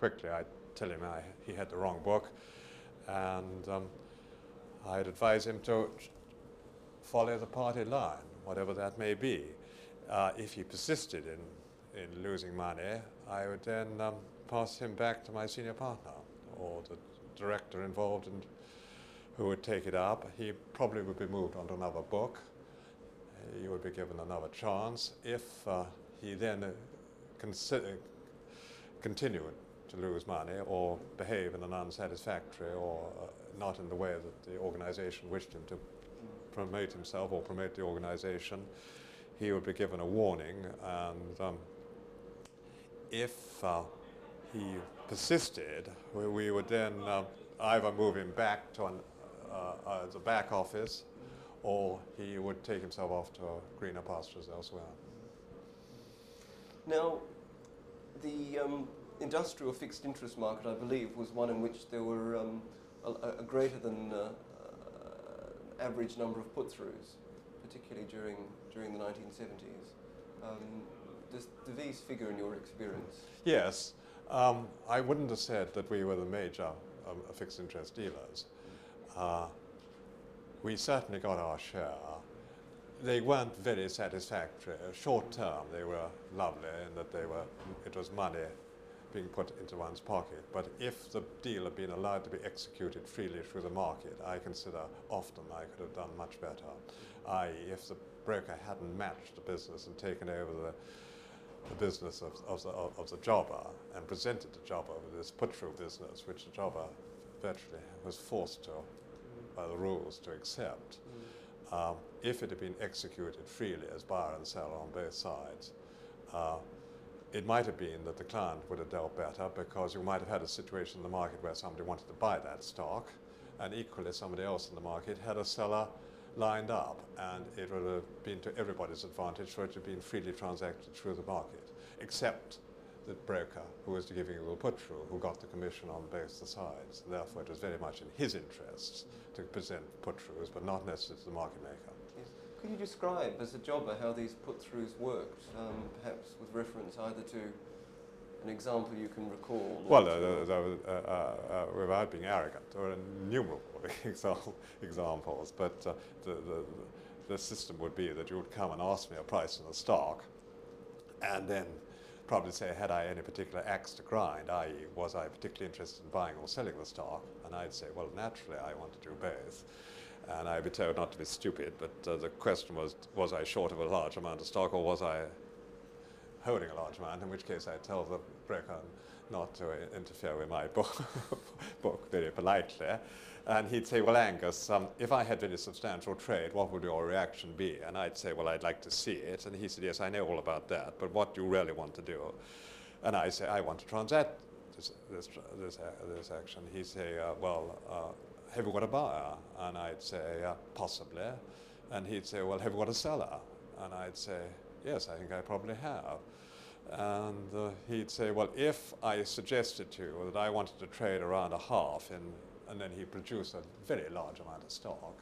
quickly. I'd tell him he had the wrong book, and I'd advise him to follow the party line, whatever that may be. If he persisted in losing money, I would then pass him back to my senior partner or the director involved, and who would take it up. He probably would be moved on to another book. He would be given another chance. If he then continued to lose money or behave in an unsatisfactory or not in the way that the organization wished him to promote himself or promote the organization, he would be given a warning, and if he persisted, we would then either move him back to the back office, or he would take himself off to greener pastures elsewhere. Now, the industrial fixed interest market, I believe, was one in which there were a greater than average number of put-throughs, particularly during the 1970s. Do these figure in your experience? Yes. I wouldn't have said that we were the major fixed interest dealers. We certainly got our share. They weren't very satisfactory. Short term, they were lovely in that it was money being put into one's pocket. But if the deal had been allowed to be executed freely through the market, I consider often I could have done much better. I.e., if the broker hadn't matched the business and taken over the business of the jobber and presented the jobber with this put-through business, which the jobber virtually was forced to, by the rules, to accept. If it had been executed freely as buyer and seller on both sides, it might have been that the client would have dealt better, because you might have had a situation in the market where somebody wanted to buy that stock, and equally somebody else in the market had a seller lined up, and it would have been to everybody's advantage for it to have been freely transacted through the market, except the broker who was giving you the put-through, who got the commission on both the sides. Therefore, it was very much in his interests to present put-throughs, but not necessarily to the market maker. Yes. Could you describe, as a jobber, how these put-throughs worked, perhaps with reference either to an example you can recall? Well, without being arrogant, there are innumerable examples, but the system would be that you would come and ask me a price on a stock, and then probably say, had I any particular axe to grind, i.e., was I particularly interested in buying or selling the stock? And I'd say, well, naturally, I want to do both. And I'd be told not to be stupid, but the question was I short of a large amount of stock, or was I holding a large amount, in which case I'd tell the broker not to interfere with my book very politely. And he'd say, well, Angus, if I had any substantial trade, what would your reaction be? And I'd say, well, I'd like to see it. And he said, yes, I know all about that, but what do you really want to do? And I say, I want to transact this action. He'd say, well, have you got a buyer? And I'd say, possibly. And he'd say, well, have you got a seller? And I'd say, yes, I think I probably have. And he'd say, well, if I suggested to you that I wanted to trade around a half, and then he produced a very large amount of stock,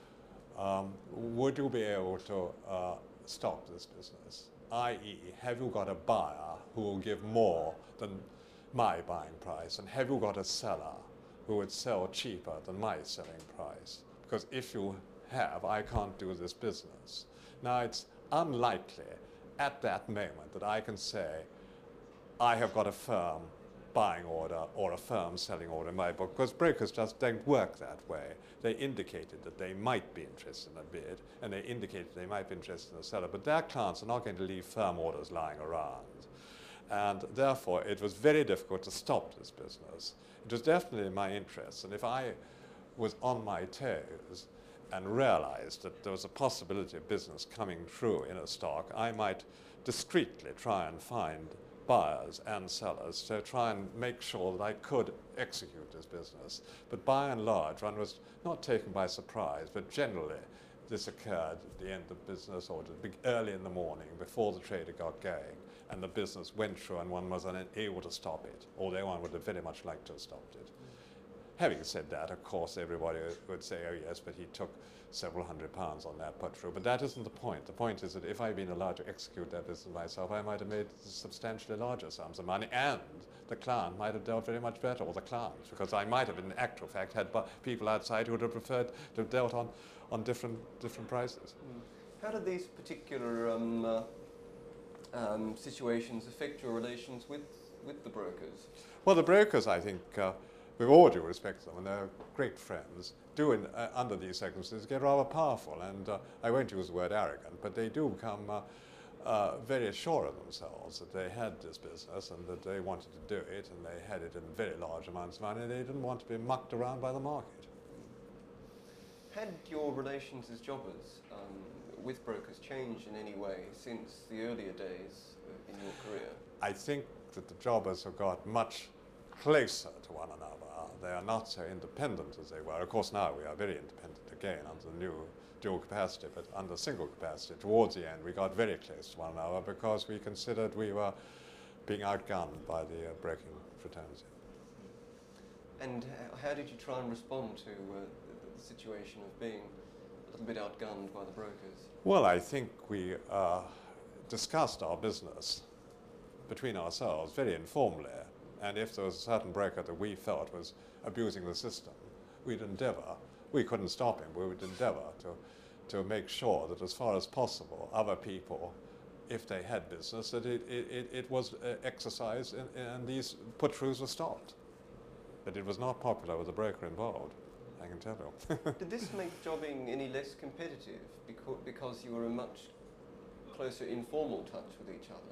would you be able to stop this business? I.e., have you got a buyer who will give more than my buying price, and have you got a seller who would sell cheaper than my selling price? Because if you have, I can't do this business. Now, it's unlikely at that moment that I can say, I have got a firm buying order or a firm selling order in my book, because brokers just don't work that way. They indicated that they might be interested in a bid, and they indicated they might be interested in a seller, but their clients are not going to leave firm orders lying around. And therefore, it was very difficult to stop this business. It was definitely in my interest, and if I was on my toes and realized that there was a possibility of business coming through in a stock, I might discreetly try and find buyers and sellers to try and make sure that I could execute this business. But by and large, one was not taken by surprise, but generally this occurred at the end of business or early in the morning before the trader got going, and the business went through and one was unable to stop it, although one would have very much liked to have stopped it. Having said that, of course, everybody would say, oh yes, but he took several £100 on that put-through. But that isn't the point. The point is that if I'd been allowed to execute that business myself, I might have made substantially larger sums of money, and the client might have dealt very much better, or the clients, because I might have, in actual fact, had people outside who would have preferred to have dealt on different prices. How do these particular situations affect your relations with the brokers? Well, the brokers, I think, with all due respect to them, and they're great friends, do, under these circumstances, get rather powerful. And I won't use the word arrogant, but they do become very assured of themselves that they had this business and that they wanted to do it, and they had it in very large amounts of money. They didn't want to be mucked around by the market. Had your relations as jobbers with brokers changed in any way since the earlier days in your career? I think that the jobbers have got much closer to one another. They are not so independent as they were. Of course, now we are very independent again under the new dual capacity, but under single capacity. Towards the end, we got very close to one another because we considered we were being outgunned by the broking fraternity. And how did you try and respond to the situation of being a little bit outgunned by the brokers? Well, I think we discussed our business between ourselves very informally, and if there was a certain broker that we felt was abusing the system, we'd endeavour, we couldn't stop him, we would endeavour to make sure that as far as possible other people, if they had business, that it was exercised and these put-throughs were stopped. But it was not popular with the broker involved, I can tell you. Did this make jobbing any less competitive because you were in much closer informal touch with each other?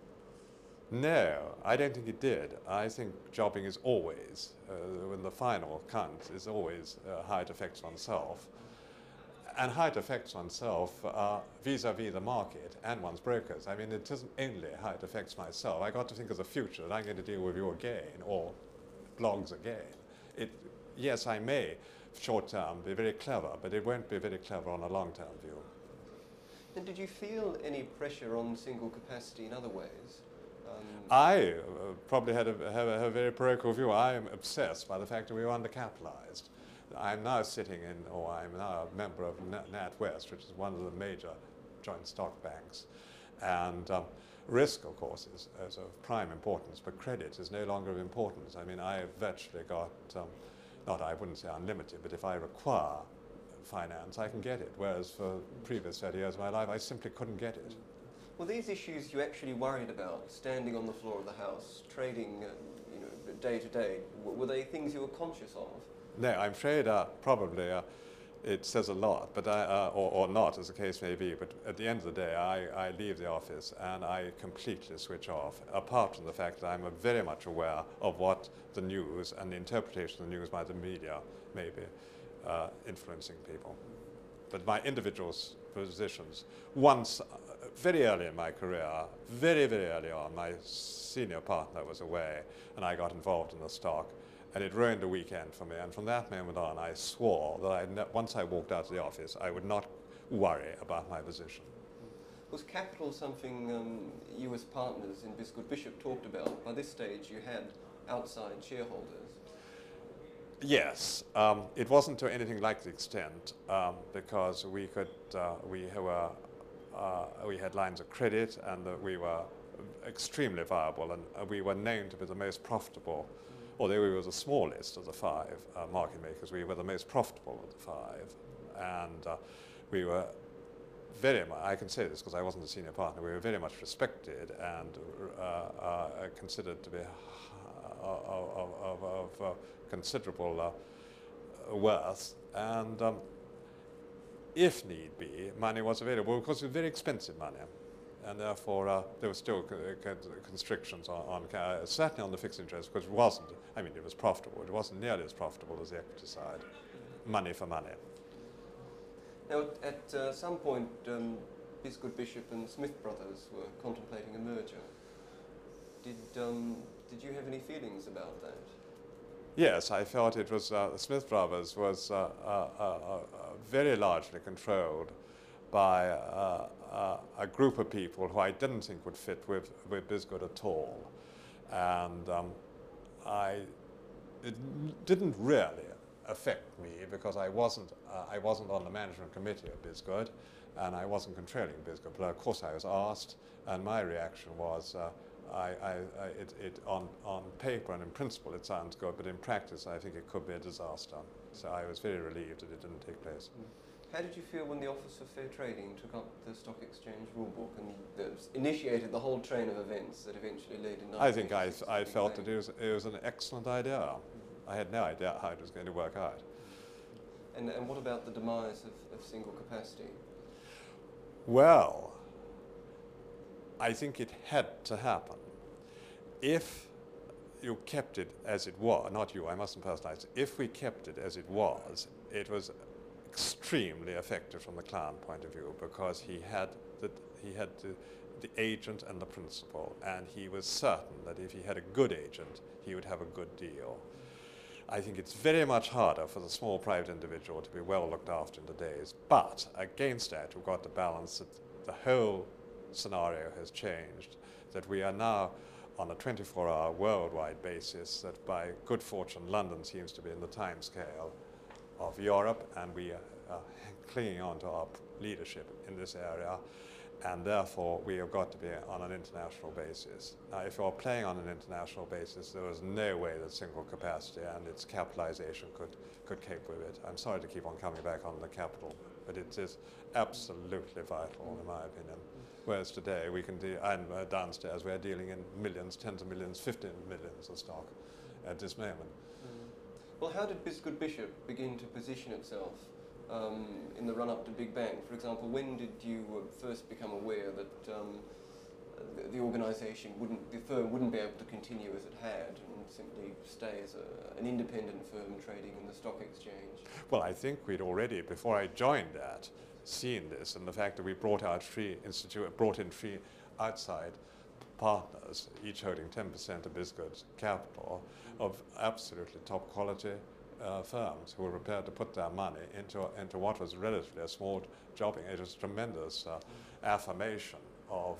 No, I don't think it did. I think jobbing is always, when the final count, is always how it affects oneself. And how it affects oneself vis-à-vis the market and one's brokers. I mean, it isn't only how it affects myself. I got to think of the future, that I'm going to deal with you again, or blogs again. Yes, I may, short-term, be very clever, but it won't be very clever on a long-term view. And did you feel any pressure on single capacity in other ways? I probably have a very parochial view. I am obsessed by the fact that we are undercapitalized. I'm now I'm now a member of NatWest, which is one of the major joint stock banks. And risk, of course, is of prime importance, but credit is no longer of importance. I mean, I've virtually got, I wouldn't say unlimited, but if I require finance, I can get it, whereas for the previous 30 years of my life, I simply couldn't get it. Well, these issues you actually worried about, standing on the floor of the House, trading day to day, were they things you were conscious of? No, I'm afraid probably it says a lot, but or not, as the case may be, but at the end of the day, I leave the office and I completely switch off, apart from the fact that I'm very much aware of what the news and the interpretation of the news by the media may be influencing people. But my individual positions, once, very early in my career, very, very early on, my senior partner was away and I got involved in the stock, and it ruined a weekend for me. And from that moment on, I swore that once I walked out of the office, I would not worry about my position. Was capital something you as partners in Bisgood Bishop talked about? By this stage, you had outside shareholders. Yes, it wasn't to anything like the extent because we had lines of credit and we were extremely viable, and we were known to be the most profitable. Although we were the smallest of the five market makers, we were the most profitable of the five, and we were very much, I can say this because I wasn't a senior partner, we were very much respected and considered to be of considerable worth, and if need be, money was available because it was very expensive money, and therefore there were still constrictions on certainly on the fixed interest, because it wasn't, I mean, it was profitable. It wasn't nearly as profitable as the equity side, money for money. Now, at some point, Bisgood Bishop and Smith Brothers were contemplating a merger. Did you have any feelings about that? Yes, I felt it was, the Smith Brothers was very largely controlled by a group of people who I didn't think would fit with Bisgood at all. And it didn't really affect me because I wasn't on the management committee of Bisgood, and I wasn't controlling Bisgood. But of course I was asked, and my reaction was, On paper and in principle it sounds good, but in practice I think it could be a disaster. So I was very relieved that it didn't take place. How did you feel when the Office of Fair Trading took up the Stock Exchange rulebook and initiated the whole train of events that eventually led in? I think I felt that it was an excellent idea. I had no idea how it was going to work out. And what about the demise of single capacity? Well, I think it had to happen. If you kept it as it was, not you, I mustn't personalize it, if we kept it as it was extremely effective from the client point of view, because he had the agent and the principal, and he was certain that if he had a good agent, he would have a good deal. I think it's very much harder for the small private individual to be well looked after in today's, but against that we've got to balance that the whole scenario has changed, that we are now on a 24-hour worldwide basis, that by good fortune London seems to be in the time scale of Europe, and we are clinging on to our leadership in this area, and therefore we have got to be on an international basis. Now, if you're playing on an international basis, there was no way that single capacity and its capitalization could cope with it. I'm sorry to keep on coming back on the capital, but it is absolutely vital in my opinion. Whereas today we can and downstairs we're dealing in millions, tens of millions, 15 millions of stock at this moment. Well, how did Bisgood Bishop begin to position itself in the run-up to Big Bang? For example, when did you first become aware that the organisation the firm wouldn't be able to continue as it had and simply stay as an independent firm trading in the stock exchange? Well, I think we'd already, before I joined that, seen this, and the fact that we brought in three outside partners, each holding 10% of Bisgood's capital, of absolutely top quality firms who were prepared to put their money into what was relatively a small jobbing. It was tremendous affirmation of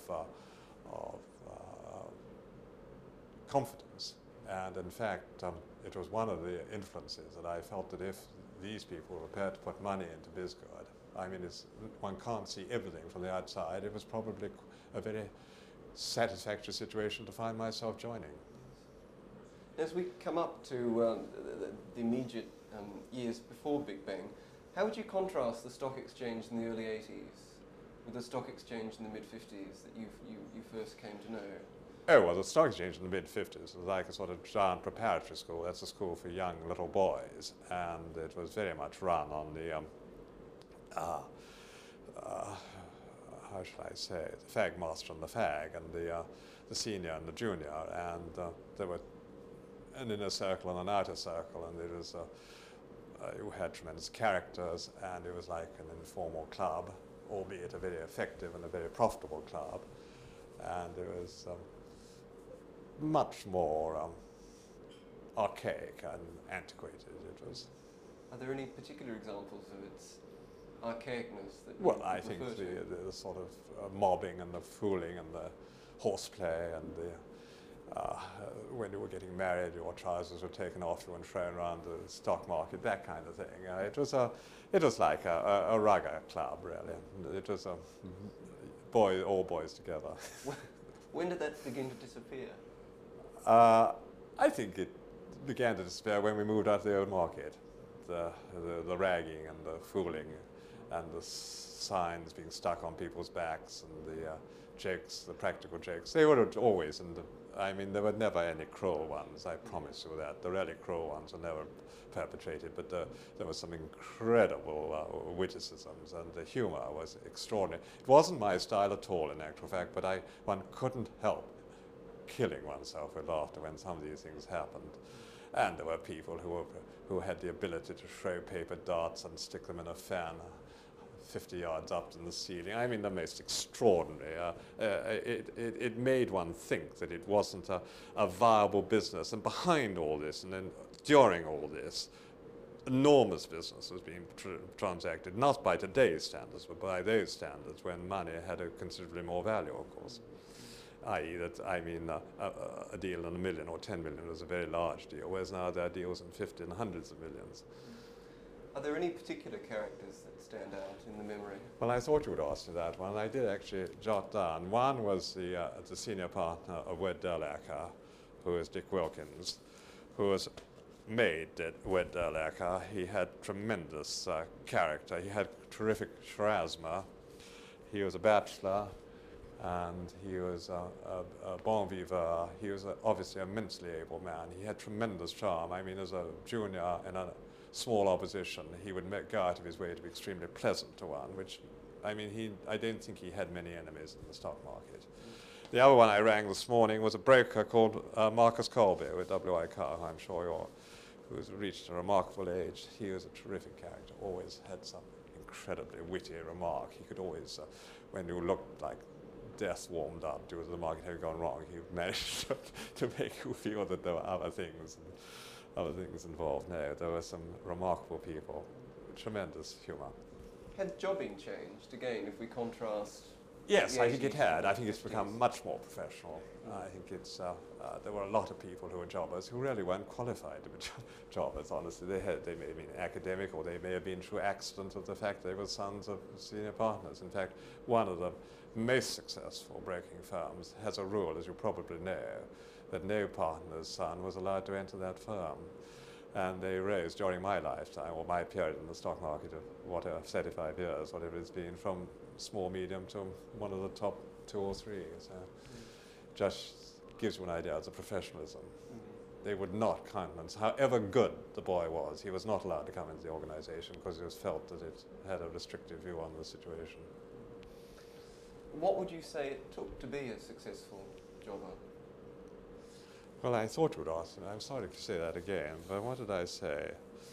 confidence, and in fact it was one of the influences that I felt that if these people were prepared to put money into Bisgood, I mean, one can't see everything from the outside. It was probably a very satisfactory situation to find myself joining. As we come up to the immediate years before Big Bang, how would you contrast the stock exchange in the early 80s with the stock exchange in the mid-50s that you first came to know? Oh, well, the stock exchange in the mid-50s was like a sort of giant preparatory school. That's a school for young little boys, and it was very much run on the how should I say, the fag master and the fag, and the senior and the junior, and there were an inner circle and an outer circle, and it was you had tremendous characters, and it was like an informal club, albeit a very effective and a very profitable club, and it was much more archaic and antiquated. It was. Are there any particular examples of its archaicness that well, I think the sort of mobbing and the fooling and the horseplay and the when you were getting married, your trousers were taken off you and thrown around the stock market, that kind of thing. It was like a rugger club, really. It was all boys together. When did that begin to disappear? I think it began to disappear when we moved out to the old market. The ragging and the fooling and the signs being stuck on people's backs and the jokes, the practical jokes, they were always I mean, there were never any cruel ones, I promise you that. The really cruel ones were never perpetrated, but there were some incredible witticisms, and the humour was extraordinary. It wasn't my style at all, in actual fact, but one couldn't help killing oneself with laughter when some of these things happened. And there were people who had the ability to throw paper darts and stick them in a fan 50 yards up in the ceiling. I mean, the most extraordinary. It made one think that it wasn't a viable business. And behind all this, and then during all this, enormous business was being transacted, not by today's standards, but by those standards when money had a considerably more value, of course. I.e. that, I mean, a deal in $1 million or 10 million was a very large deal, whereas now there are deals in 50 and hundreds of millions. Are there any particular characters that stand out in the memory? Well, I thought you would ask me that one. I did actually jot down. One was the senior partner of Wed Derlacker, who is Dick Wilkins, who was made Wed Derlacker. He had tremendous character. He had terrific charisma. He was a bachelor, and he was a bon vivant. He was obviously a immensely able man. He had tremendous charm. I mean, as a junior in a small opposition, he would go out of his way to be extremely pleasant to one, which, I mean, I don't think he had many enemies in the stock market. The other one I rang this morning was a broker called Marcus Colby with WI Carr, who I'm sure who's reached a remarkable age. He was a terrific character, always had some incredibly witty remark. He could always, when you looked like death warmed up due to the market having gone wrong, he managed to make you feel that there were other things involved. No, there were some remarkable people, tremendous humour. Had jobbing changed, again, if we contrast? Yes, I think it had. I think it's become much more professional. I think it's, there were a lot of people who were jobbers who really weren't qualified to be jobbers, honestly. They may have been academic, or they may have been through accident of the fact they were sons of senior partners. In fact, one of the most successful broking firms has a rule, as you probably know, that no partner's son was allowed to enter that firm. And they rose during my lifetime, or my period in the stock market of whatever, 35 years, whatever it's been, from small, medium to one of the top 2 or 3. So just gives you an idea of the professionalism. They would not countenance, however good the boy was, he was not allowed to come into the organization because it was felt that it had a restrictive view on the situation. What would you say it took to be a successful jobber? Well, I thought you would ask, and I'm sorry to say that again, but what did I say?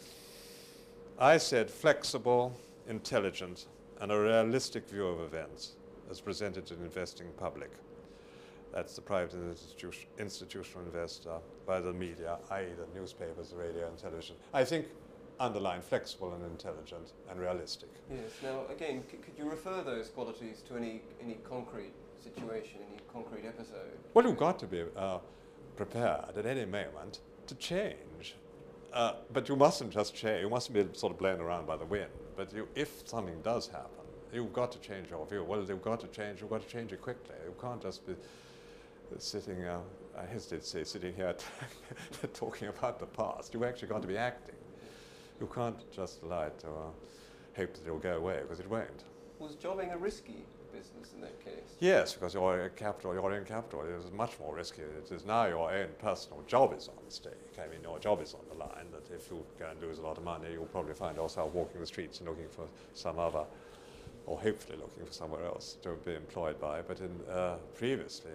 I said flexible, intelligent, and a realistic view of events as presented to the investing public. That's the private institutional investor by the media, i.e. the newspapers, the radio and television. I think underline flexible and intelligent and realistic. Yes. Now, again, could you refer those qualities to any concrete situation, any concrete episode? Well, you've got to be prepared at any moment to change. But you mustn't just change. You mustn't be sort of blown around by the wind. But if something does happen, you've got to change your view. Well, you've got to change it quickly. You can't just be sitting, I hesitate to say, sitting here talking about the past. You've actually got to be acting. You can't just allow it to hope that it'll go away, because it won't. Was jobbing a risky business in that case? Yes, because your own capital is much more risky. It is now your own personal job is on stake. I mean, your job is on the line, that if you go and lose a lot of money, you'll probably find yourself walking the streets and looking for some other, or hopefully looking for somewhere else to be employed by. But previously,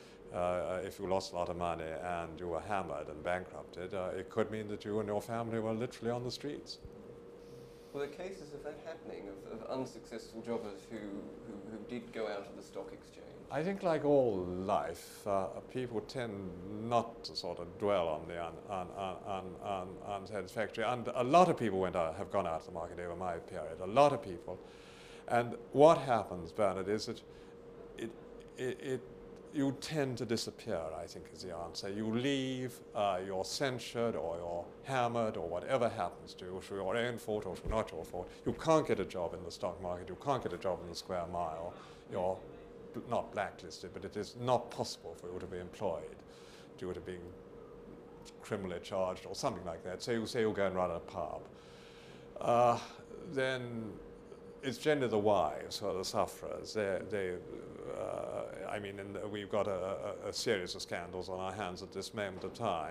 if you lost a lot of money and you were hammered and bankrupted, it could mean that you and your family were literally on the streets. Were there cases of that happening, of unsuccessful jobbers who did go out of the stock exchange? I think, like all life, people tend not to sort of dwell on the unsatisfactory. And a lot of people have gone out of the market over my period, a lot of people. And what happens, Bernard, is that you tend to disappear, I think, is the answer. You leave, you're censured or you're hammered or whatever happens to you, through your own fault or through not your fault. You can't get a job in the stock market. You can't get a job in the square mile. You're not blacklisted, but it is not possible for you to be employed due to being criminally charged or something like that. So you say you go and run a pub. Then it's generally the wives who are the sufferers. I mean, we've got a series of scandals on our hands at this moment of time.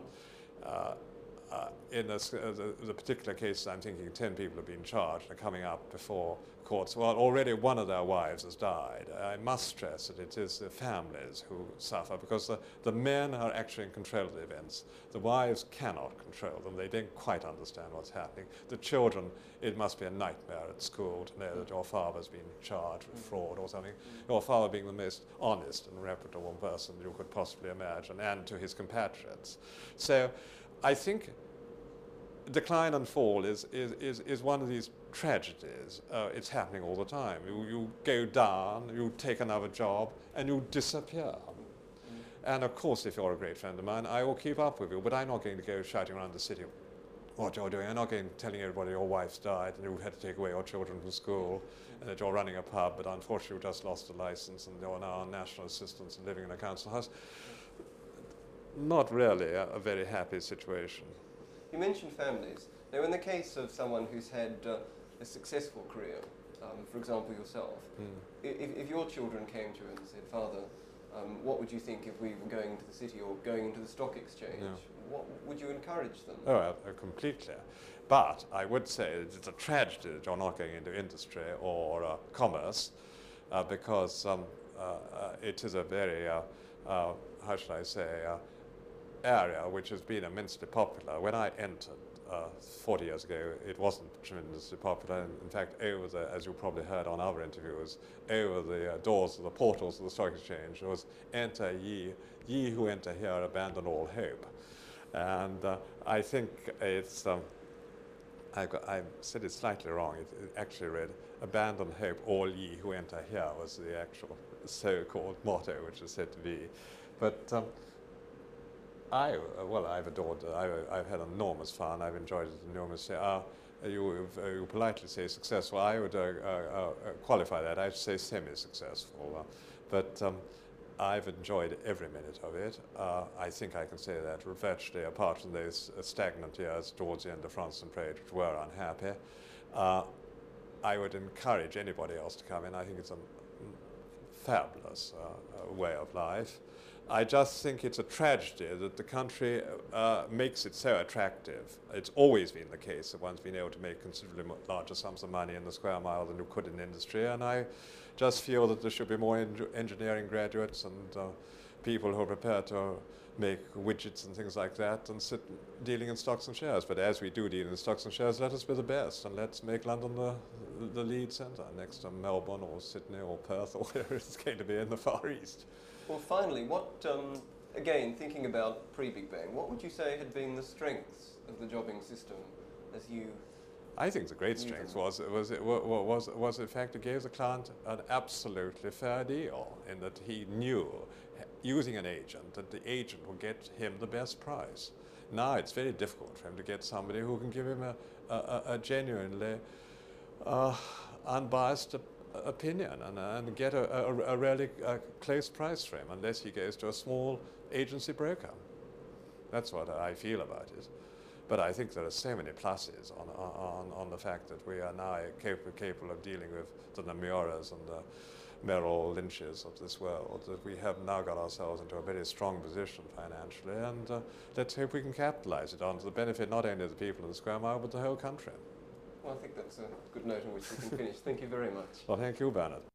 In the particular cases I'm thinking, 10 people have been charged and are coming up before courts. Well, already one of their wives has died. I must stress that it is the families who suffer, because the men are actually in control of the events. The wives cannot control them. They don't quite understand what's happening. The children, it must be a nightmare at school to know that your father's been charged with fraud or something. Your father being the most honest and reputable person you could possibly imagine, and to his compatriots. So I think decline and fall is one of these tragedies. It's happening all the time. You go down, you take another job, and you disappear. And of course, if you're a great friend of mine, I will keep up with you, but I'm not going to go shouting around the city what you're doing. You're not going telling everybody your wife's died and you've had to take away your children from school and that you're running a pub, but unfortunately you just lost a license and you're now on national assistance and living in a council house. Not really a very happy situation. You mentioned families. Now, in the case of someone who's had a successful career, for example yourself, if your children came to you and said, Father, what would you think if we were going into the city or going into the stock exchange? Yeah. What would you encourage them? Oh, completely. But I would say that it's a tragedy that you're not going into industry or commerce because it is a very, how should I say, area which has been immensely popular. When I entered 40 years ago, it wasn't tremendously popular. In fact, over the, as you probably heard on other interviews, over the doors of the portals of the stock exchange was "Enter ye who enter here, abandon all hope." And I think it's, I said it slightly wrong. It actually read, "Abandon hope, all ye who enter here," was the actual so-called motto, which is said to be. But I've adored, I've had enormous fun, I've enjoyed it enormously. You politely say successful. I would qualify that. I'd say semi-successful. But I've enjoyed every minute of it. I think I can say that virtually, apart from those stagnant years towards the end of France and Trade, which were unhappy. I would encourage anybody else to come in. I think it's a fabulous way of life. I just think it's a tragedy that the country makes it so attractive. It's always been the case that one's been able to make considerably larger sums of money in the square mile than you could in industry, and I just feel that there should be more engineering graduates and people who are prepared to make widgets and things like that and sit dealing in stocks and shares. But as we do deal in stocks and shares, let us be the best and let's make London the lead centre next to Melbourne or Sydney or Perth or wherever it's going to be in the Far East. Well, finally, what, again, thinking about pre-Big Bang, what would you say had been the strengths of the jobbing system as you... I think the great strength was in fact it gave the client an absolutely fair deal in that he knew, using an agent, that the agent will get him the best price. Now it's very difficult for him to get somebody who can give him a genuinely unbiased opinion and get a really close price for him unless he goes to a small agency broker. That's what I feel about it. But I think there are so many pluses on the fact that we are now capable of dealing with the Namuras and the Merrill Lynches of this world, that we have now got ourselves into a very strong position financially, and let's hope we can capitalize it on to the benefit not only of the people in the square mile but the whole country. Well, I think that's a good note on which we can finish. Thank you very much. Well, thank you, Bernard.